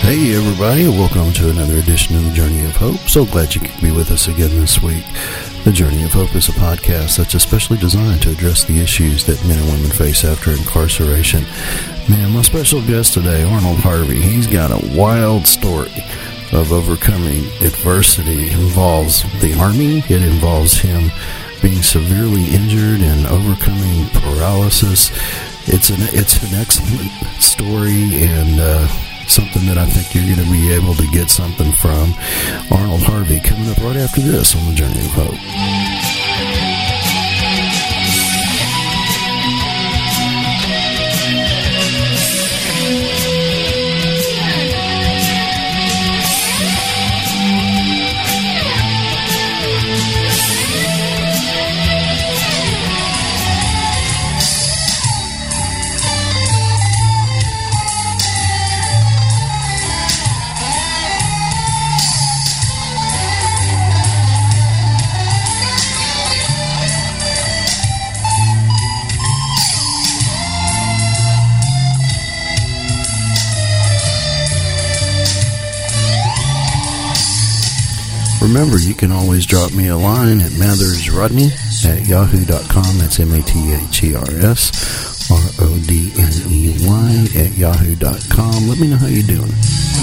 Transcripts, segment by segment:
Hey everybody, welcome to another edition of The Journey of Hope. So glad you could be with us again this week. The Journey of Hope is a podcast that's especially designed to address the issues that men and women face after incarceration. Man, my special guest today, Arnold Harvey, he's got a wild story of overcoming adversity. It involves the Army, it involves him being severely injured and overcoming paralysis. It's an excellent story and something that I think you're going to be able to get something from. Arnold Harvey coming up right after this on The Journey of Hope. Remember, you can always drop me a line at mathersrodney@yahoo.com. That's MATHERSRODNEY@yahoo.com. Let me know how you're doing.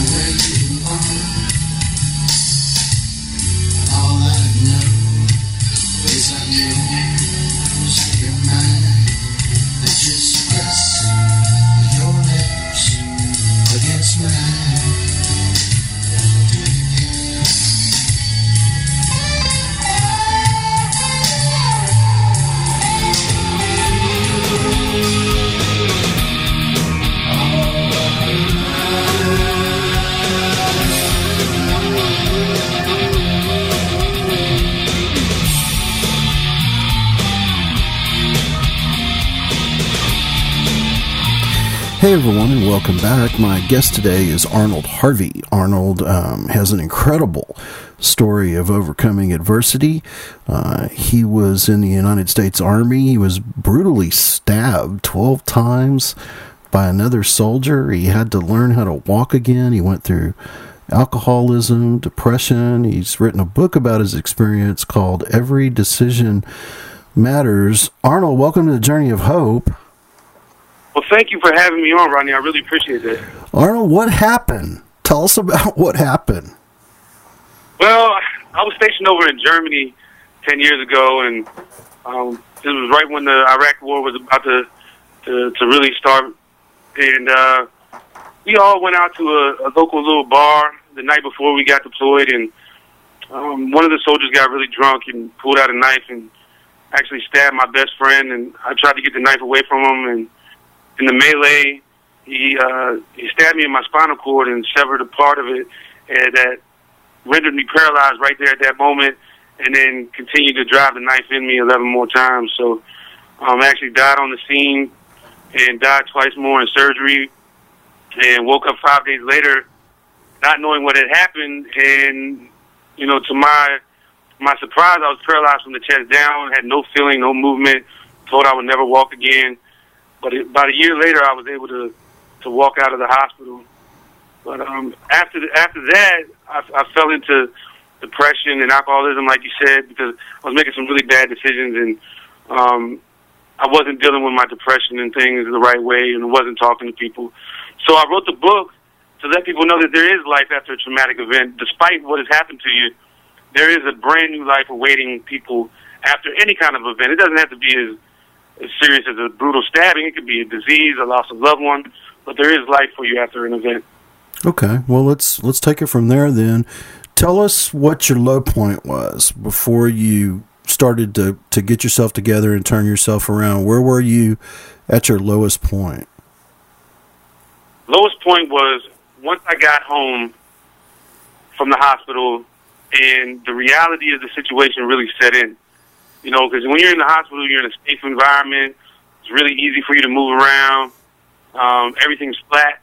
Hey everyone, and welcome back. My guest today is Arnold Harvey. Arnold has an incredible story of overcoming adversity. He was in the United States Army. He was brutally stabbed 12 times by another soldier. He had to learn how to walk again. He went through alcoholism, depression. He's written a book about his experience called Every Decision Matters. Arnold, welcome to The Journey of Hope. Well, thank you for having me on, Rodney. I really appreciate that. Arnold, what happened? Tell us about what happened. Well, I was stationed over in Germany 10 years ago, and this was right when the Iraq War was about to really start. And we all went out to a local little bar the night before we got deployed, and one of the soldiers got really drunk and pulled out a knife and actually stabbed my best friend, and I tried to get the knife away from him, and in the melee, he stabbed me in my spinal cord and severed a part of it, and that rendered me paralyzed right there at that moment, and then continued to drive the knife in me 11 more times. So I actually died on the scene and died twice more in surgery, and woke up 5 days later not knowing what had happened. And, you know, to my surprise, I was paralyzed from the chest down, had no feeling, no movement, told I would never walk again. But about a year later, I was able to walk out of the hospital. But after that, I fell into depression and alcoholism, like you said, because I was making some really bad decisions, and I wasn't dealing with my depression and things the right way, and wasn't talking to people. So I wrote the book to let people know that there is life after a traumatic event. Despite what has happened to you, there is a brand new life awaiting people after any kind of event. It doesn't have to be as serious as a brutal stabbing. It could be a disease, a loss of loved one, but there is life for you after an event. Okay, well let's take it from there then. Tell us what your low point was before you started to get yourself together and turn yourself around. Where were you at your lowest point? Lowest point was once I got home from the hospital and the reality of the situation really set in. You know, because when you're in the hospital, you're in a safe environment. It's really easy for you to move around. Everything's flat.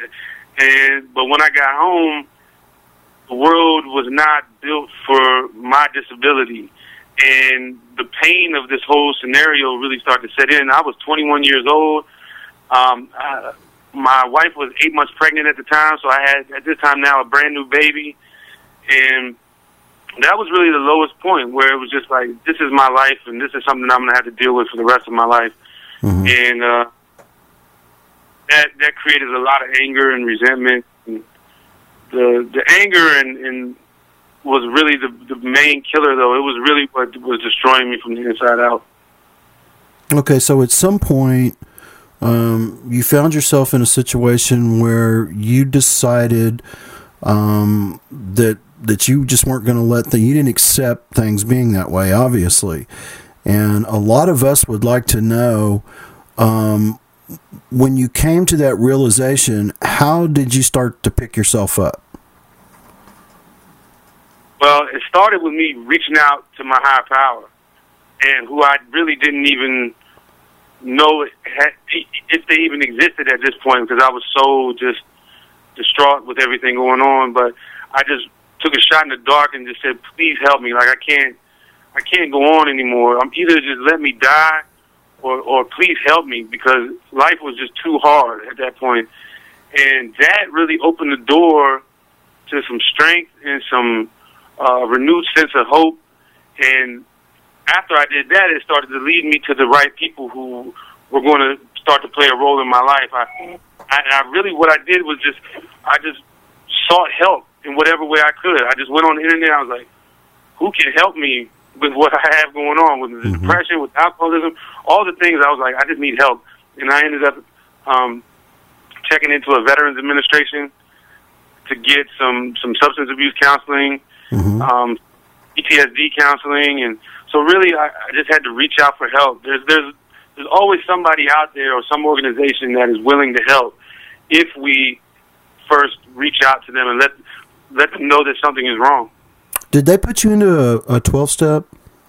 But when I got home, the world was not built for my disability. And the pain of this whole scenario really started to set in. I was 21 years old. my wife was 8 months pregnant at the time, so I had, at this time now, a brand new baby. And that was really the lowest point, where it was just like, this is my life, and this is something I'm going to have to deal with for the rest of my life. Mm-hmm. And that created a lot of anger and resentment. And the anger and was really the main killer, though. It was really what was destroying me from the inside out. Okay, so at some point, you found yourself in a situation where you decided that you just weren't going to let you didn't accept things being that way, obviously. And a lot of us would like to know, when you came to that realization, how did you start to pick yourself up? Well, it started with me reaching out to my higher power, and who I really didn't even know if they even existed at this point, because I was so just distraught with everything going on. But I just took a shot in the dark and just said, please help me. Like, I can't go on anymore. I'm either just let me die or please help me, because life was just too hard at that point. And that really opened the door to some strength and some renewed sense of hope. And after I did that, it started to lead me to the right people who were going to start to play a role in my life. I really, what I did was I just sought help in whatever way I could. I just went on the internet. I was like, who can help me with what I have going on, with the depression, with alcoholism, all the things. I was like, I just need help. And I ended up checking into a Veterans Administration to get some substance abuse counseling, PTSD counseling. And so really I just had to reach out for help. There's always somebody out there or some organization that is willing to help if we first reach out to them and let them know that something is wrong. Did they put you into a 12-step?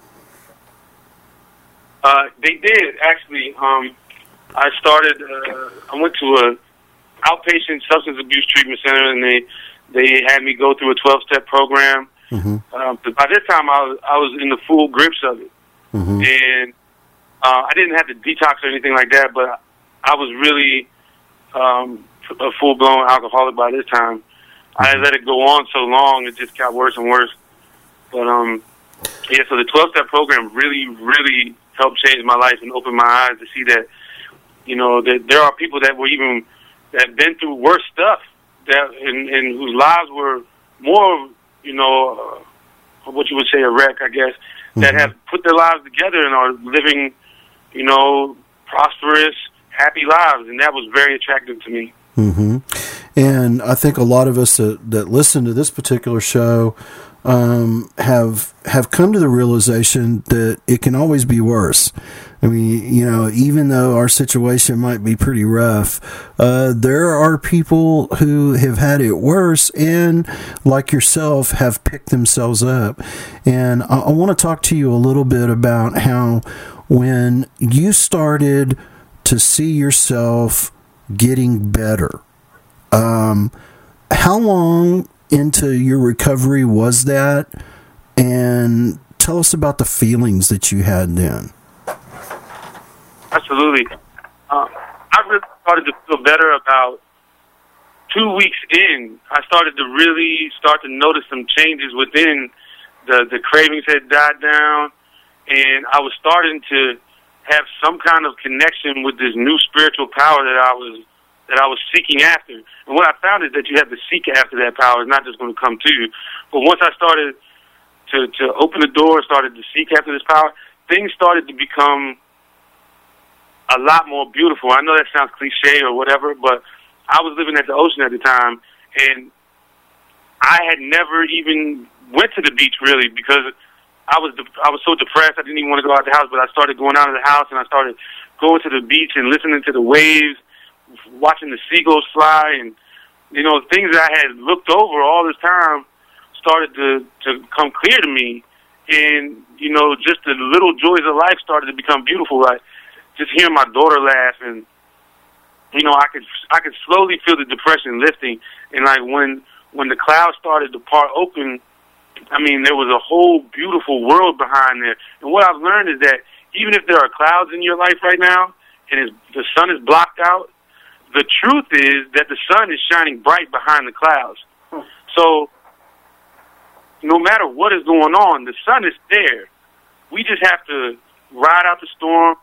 They did, actually. I went to a outpatient substance abuse treatment center, and they had me go through a 12-step program. But by this time, I was in the full grips of it. And I didn't have to detox or anything like that, but I was really a full-blown alcoholic by this time. I had let it go on so long, it just got worse and worse. But, yeah, so the 12-step program really, really helped change my life and open my eyes to see that, you know, that there are people that have been through worse stuff, and whose lives were more, you know, what you would say a wreck, I guess, that have put their lives together and are living, you know, prosperous, happy lives, and that was very attractive to me. And I think a lot of us that listen to this particular show have come to the realization that it can always be worse. I mean, you know, even though our situation might be pretty rough, there are people who have had it worse and, like yourself, have picked themselves up. And I want to talk to you a little bit about how when you started to see yourself getting better, how long into your recovery was that? And tell us about the feelings that you had then. Absolutely. I really started to feel better about 2 weeks in. I started to really notice some changes within. The cravings had died down, and I was starting to have some kind of connection with this new spiritual power that I was seeking after. And what I found is that you have to seek after that power. It's not just going to come to you. But once I started to open the door, started to seek after this power, things started to become a lot more beautiful. I know that sounds cliche or whatever, but I was living at the ocean at the time, and I had never even went to the beach really, because I was so depressed. I didn't even want to go out the house, but I started going out of the house, and I started going to the beach and listening to the waves, watching the seagulls fly, and, you know, things that I had looked over all this time started to come clear to me. And, you know, just the little joys of life started to become beautiful. Like just hearing my daughter laugh, and, you know, I could slowly feel the depression lifting. And like when the clouds started to part open, I mean, there was a whole beautiful world behind there. And what I've learned is that even if there are clouds in your life right now and the sun is blocked out, the truth is that the sun is shining bright behind the clouds. So no matter what is going on, the sun is there. We just have to ride out the storm,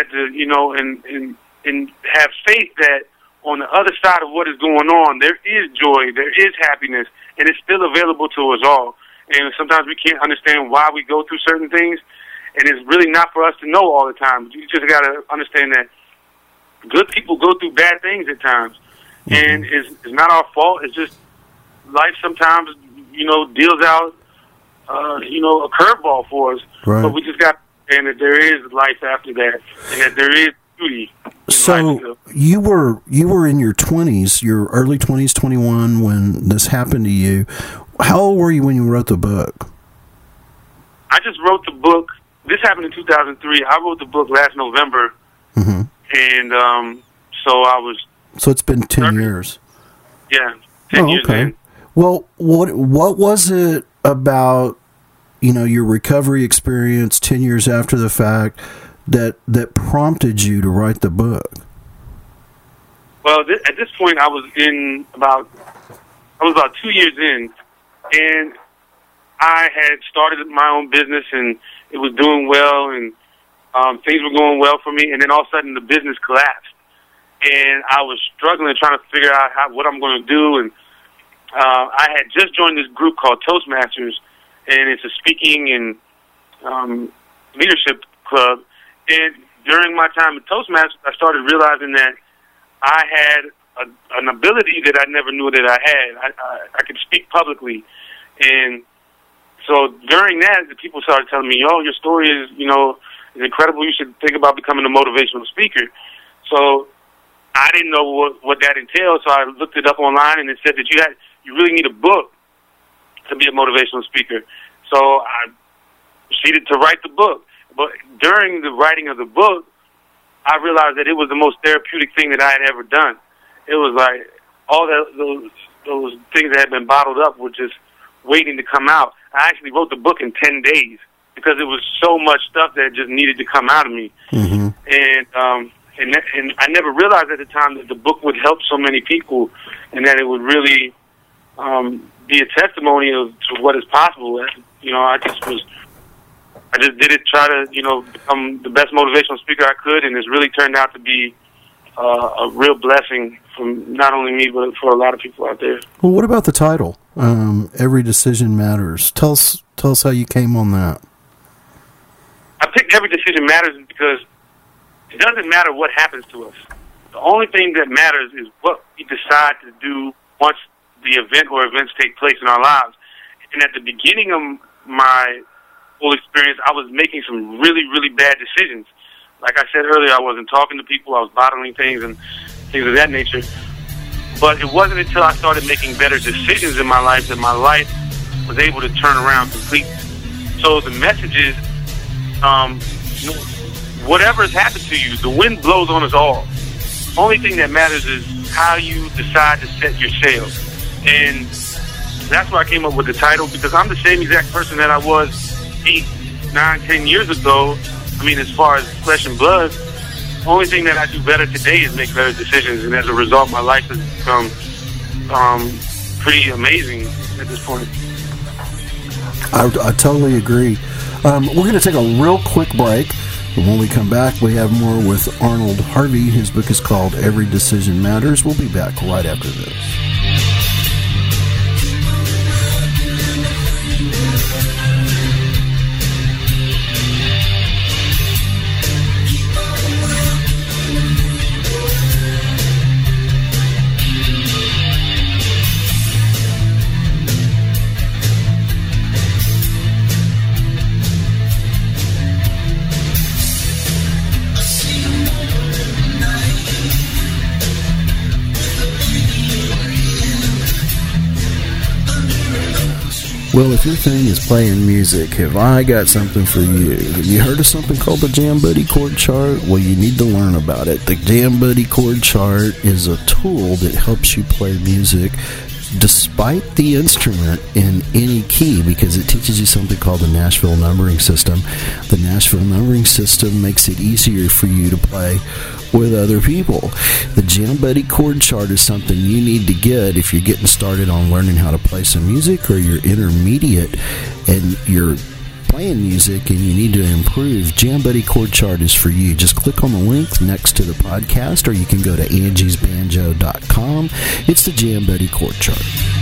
and have faith that on the other side of what is going on, there is joy, there is happiness, and it's still available to us all. And sometimes we can't understand why we go through certain things, and it's really not for us to know all the time. You just got to understand that good people go through bad things at times, and it's not our fault. It's just life sometimes, deals out, a curveball for us. Right. But we just got to understand that there is life after that, and that there is beauty. So you were in your 20s, your early 20s, 21, when this happened to you. How old were you when you wrote the book? I just wrote the book. This happened in 2003. I wrote the book last November, and so I was. So it's been 10 years. Yeah, 10 years. Okay. In. Well, what was it about, your recovery experience 10 years after the fact that prompted you to write the book? Well, at this point, I was about 2 years in, and I had started my own business, and it was doing well, and things were going well for me. And then all of a sudden, the business collapsed, and I was struggling, trying to figure out what I'm going to do. And I had just joined this group called Toastmasters, and it's a speaking and leadership club. And during my time at Toastmasters, I started realizing that I had an ability that I never knew that I had. I could speak publicly. And so during that, the people started telling me, your story is, is incredible. You should think about becoming a motivational speaker. So I didn't know what that entailed, so I looked it up online, and it said that you really need a book to be a motivational speaker. So I proceeded to write the book. But during the writing of the book, I realized that it was the most therapeutic thing that I had ever done. It was like all those things that had been bottled up were just waiting to come out. I actually wrote the book in 10 days because it was so much stuff that just needed to come out of me. Mm-hmm. And I never realized at the time that the book would help so many people, and that it would really be a testimony to what is possible. I just did it, try to, become the best motivational speaker I could, and it's really turned out to be a real blessing from not only me, but for a lot of people out there. Well, what about the title? Every Decision Matters. Tell us how you came on that. I picked Every Decision Matters because it doesn't matter what happens to us. The only thing that matters is what we decide to do once the event or events take place in our lives. And at the beginning of my whole experience, I was making some really, really bad decisions. Like I said earlier, I wasn't talking to people, I was bottling things and things of that nature. But it wasn't until I started making better decisions in my life that my life was able to turn around completely. So the message is, whatever has happened to you, the wind blows on us all. Only thing that matters is how you decide to set your sail. And that's why I came up with the title, because I'm the same exact person that I was 8, 9, 10 years ago. I mean, as far as flesh and blood, the only thing that I do better today is make better decisions, and as a result, my life has become pretty amazing at this point. I totally agree. We're going to take a real quick break, and when we come back, we have more with Arnold Harvey. His book is called Every Decision Matters. We'll be back right after this. Well, if your thing is playing music, have I got something for you? Have you heard of something called the Jam Buddy Chord Chart? Well, you need to learn about it. The Jam Buddy Chord Chart is a tool that helps you play music despite the instrument in any key, because it teaches you something called the Nashville numbering system. The Nashville numbering system makes it easier for you to play with other people. The Jam Buddy chord chart is something you need to get if you're getting started on learning how to play some music, or you're intermediate and you're playing music and you need to improve. Jam Buddy chord chart is for you. Just click on the link next to the podcast, or you can go to angiesbanjo.com. It's the Jam Buddy chord chart.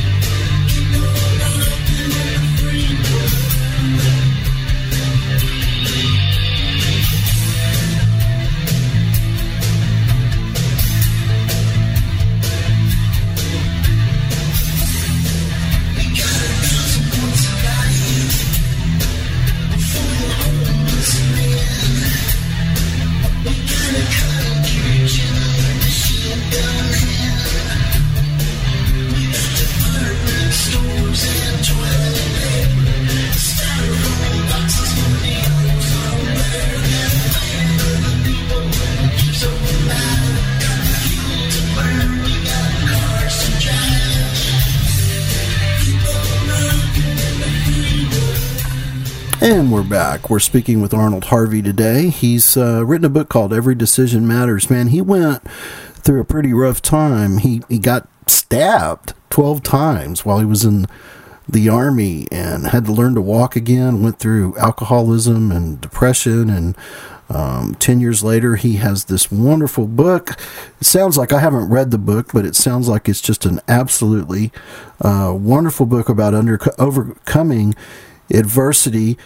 And we're back. We're speaking with Arnold Harvey today. He's written a book called Every Decision Matters. Man, he went through a pretty rough time. He got stabbed 12 times while he was in the Army and had to learn to walk again, went through alcoholism and depression, and 10 years later, he has this wonderful book. It sounds like, I haven't read the book, but it sounds like it's just an absolutely wonderful book about overcoming adversity.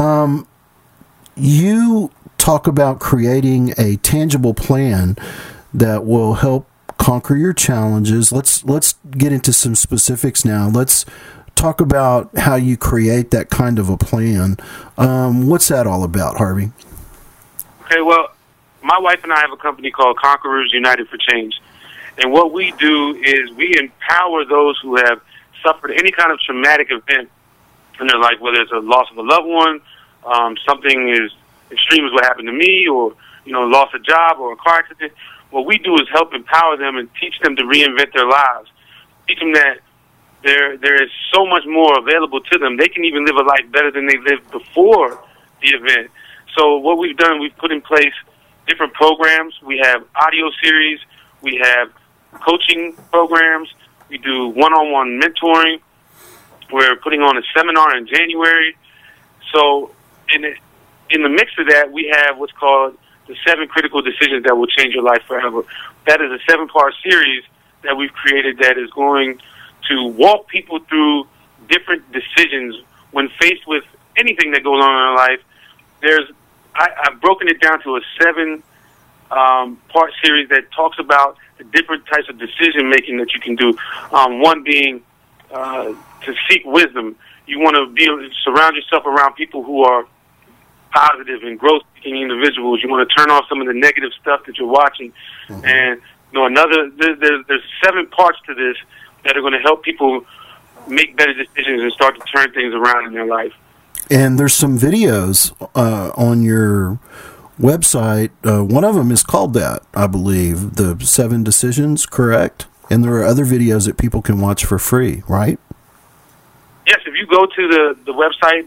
You talk about creating a tangible plan that will help conquer your challenges. Let's get into some specifics now. Let's talk about how you create that kind of a plan. What's that all about, Harvey? Okay, well, my wife and I have a company called Conquerors United for Change. And what we do is we empower those who have suffered any kind of traumatic event in their life, whether it's a loss of a loved one, something as extreme as what happened to me, or, lost a job or a car accident. What we do is help empower them and teach them to reinvent their lives. Teach them that there is so much more available to them. They can even live a life better than they lived before the event. So what we've done, we've put in place different programs. We have audio series. We have coaching programs. We do one-on-one mentoring. We're putting on a seminar in January. So in the mix of that, we have what's called the 7 Critical Decisions That Will Change Your Life Forever. That is a 7-part series that we've created that is going to walk people through different decisions when faced with anything that goes on in their life. I've broken it down to a 7-part series that talks about the different types of decision making that you can do. One being to seek wisdom. You want to surround yourself around people who are positive and growth-seeking individuals. You want to turn off some of the negative stuff that you're watching. Mm-hmm. And there's 7 parts to this that are going to help people make better decisions and start to turn things around in their life. And there's some videos on your website. One of them is called that, I believe, the 7 Decisions, correct? And there are other videos that people can watch for free, right? Yes, if you go to the website,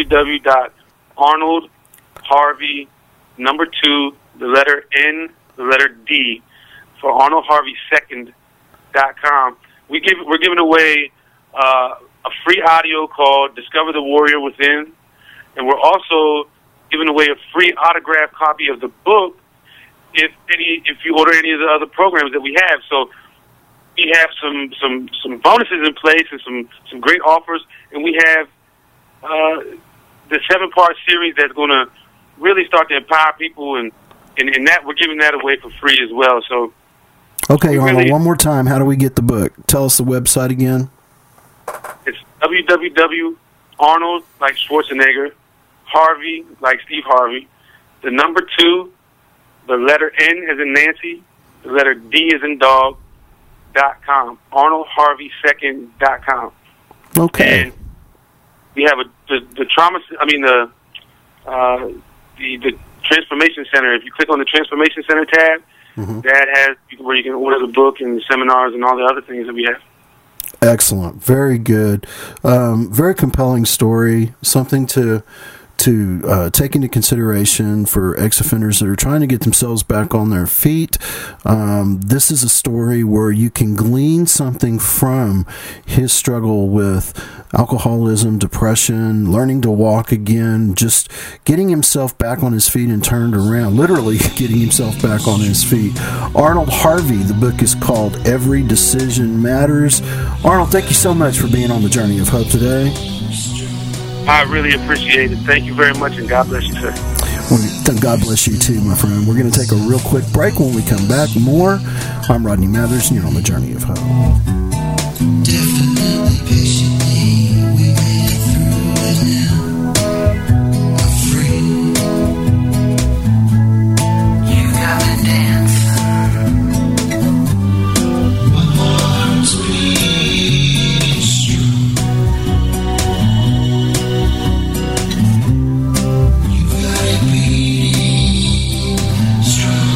www.arnoldharvey2, the letter N, the letter D, for arnoldharveysecond.com, we're giving away a free audio called Discover the Warrior Within, and we're also giving away a free autographed copy of the book if you order any of the other programs that we have. So we have some bonuses in place and some great offers, and we have the 7-part series that's going to really start to empower people, and that we're giving that away for free as well. So, okay, Arnold, one more time, how do we get the book? Tell us the website again. It's www.arnold, like Schwarzenegger, Harvey, like Steve Harvey, the number 2, the letter N as in Nancy, the letter D as in dog, .com, arnoldharveysecond.com. Okay. And we have the Transformation Center. If you click on the Transformation Center tab, mm-hmm. that has where you can order the book and the seminars and all the other things that we have. Excellent. Very good. Very compelling story. Something to take into consideration for ex-offenders that are trying to get themselves back on their feet. This is a story where you can glean something from his struggle with alcoholism, depression, learning to walk again, just getting himself back on his feet and turned around, literally getting himself back on his feet. Arnold Harvey, the book is called Every Decision Matters. Arnold, thank you so much for being on the Journey of Hope today. I really appreciate it. Thank you very much, and God bless you, sir. Well, God bless you too, my friend. We're going to take a real quick break. When we come back, more. I'm Rodney Mathers, and you're on the Journey of Hope. Definitely, patiently, we made it through it now. I'm free. You got me dancing. My heart's beating strong. You got it beating strong.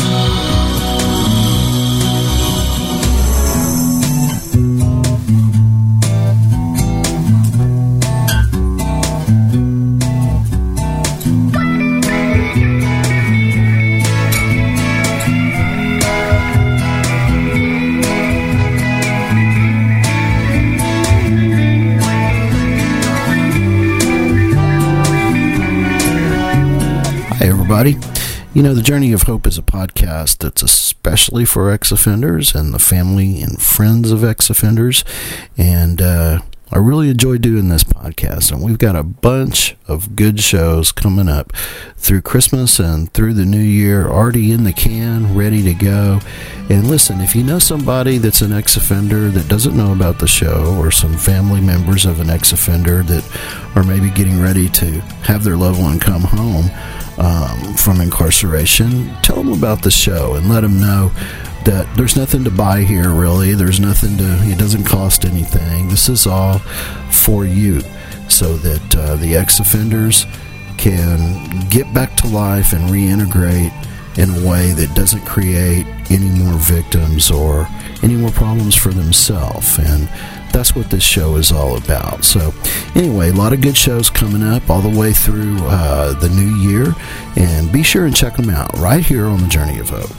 Hey, everybody. You know, the Journey of Hope is a podcast that's especially for ex-offenders and the family and friends of ex-offenders. And I really enjoy doing this podcast. And we've got a bunch of good shows coming up through Christmas and through the new year, already in the can, ready to go. And listen, if you know somebody that's an ex-offender that doesn't know about the show, or some family members of an ex-offender that are maybe getting ready to have their loved one come home from incarceration, tell them about the show and let them know that there's nothing to buy here, really. There's nothing it doesn't cost anything. This is all for you, so that the ex-offenders can get back to life and reintegrate in a way that doesn't create any more victims or any more problems for themselves. And that's what this show is all about. So anyway, a lot of good shows coming up all the way through the new year, and be sure and check them out right here on the Journey of Hope.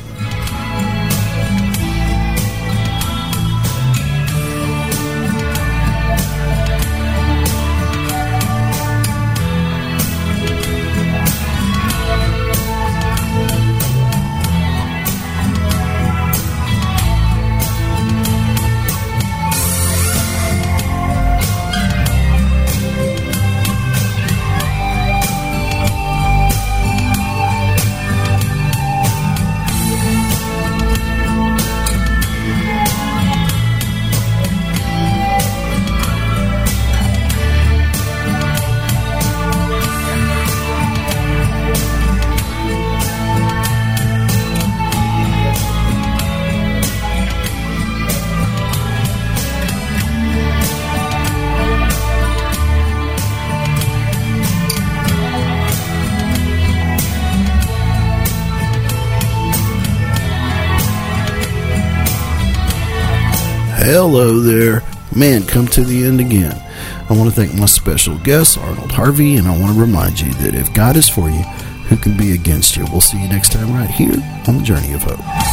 Hello there. Man, come to the end again. I want to thank my special guest, Arnold Harvey, and I want to remind you that if God is for you, who can be against you? We'll see you next time right here on the Journey of Hope.